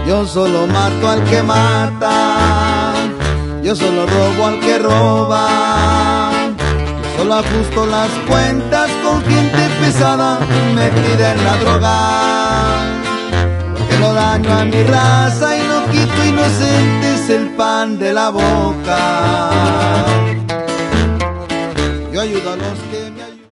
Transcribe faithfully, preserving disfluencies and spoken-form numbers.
Yo solo mato al que mata, yo solo robo al que roba, yo solo ajusto las cuentas con gente pesada metida en la droga. Porque no daño a mi raza y no quito inocentes el pan de la boca.